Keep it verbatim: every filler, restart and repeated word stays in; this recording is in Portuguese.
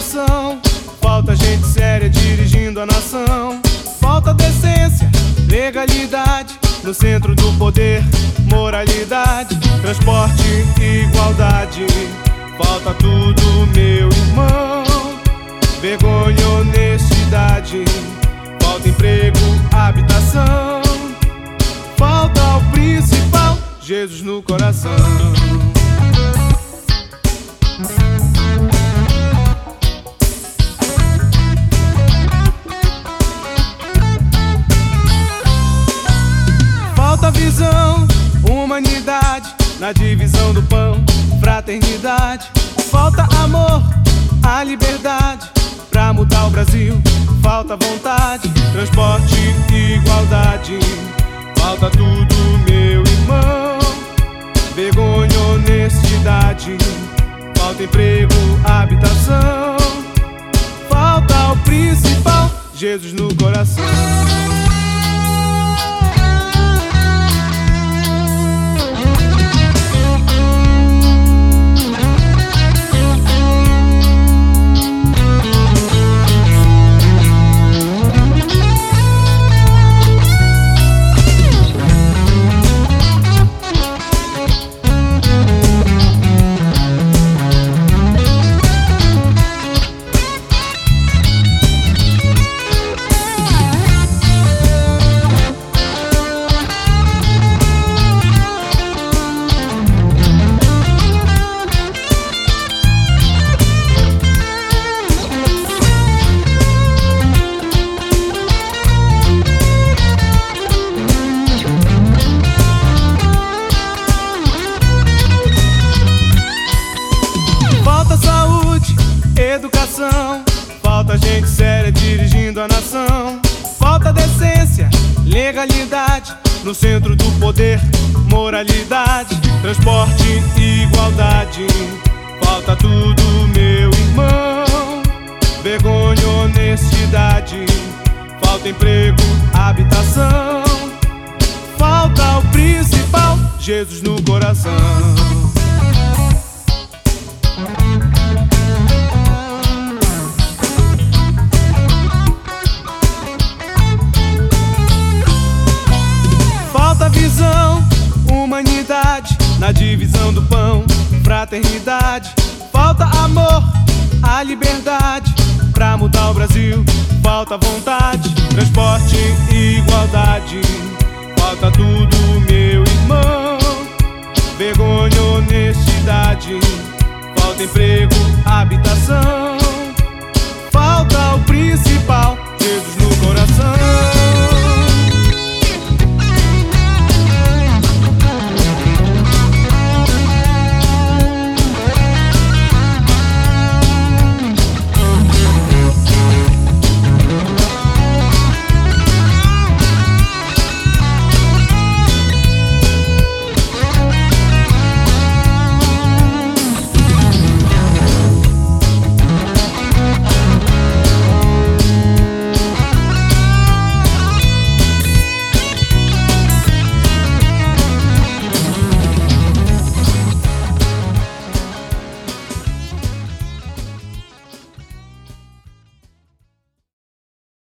educação, falta gente séria dirigindo a nação. Falta decência, legalidade, no centro do poder, moralidade, transporte e igualdade. Falta tudo, meu irmão, vergonha, honestidade. Falta emprego, habitação. Falta o principal, Jesus no coração. Falta visão, humanidade, na divisão do pão, fraternidade. Falta amor, a liberdade, pra mudar o Brasil. Falta vontade, transporte e igualdade. Falta tudo, meu irmão, vergonha, honestidade. Falta emprego, habitação. Falta o principal, Jesus no coração. Educação, falta gente séria dirigindo a nação. Falta decência, legalidade, no centro do poder, moralidade, transporte e igualdade. Falta tudo, meu irmão, vergonha, honestidade. Falta emprego, habitação. Falta o principal, Jesus no coração. Visão, humanidade, na divisão do pão, fraternidade. Falta amor, a liberdade, pra mudar o Brasil. Falta vontade, transporte e igualdade. Falta tudo, meu irmão, vergonha, honestidade. Falta emprego, habitação.